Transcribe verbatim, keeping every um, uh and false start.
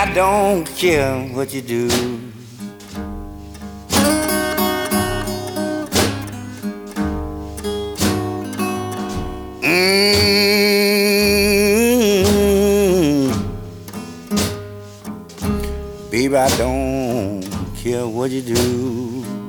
I don't care what you do. Mm, baby, I don't care what you do.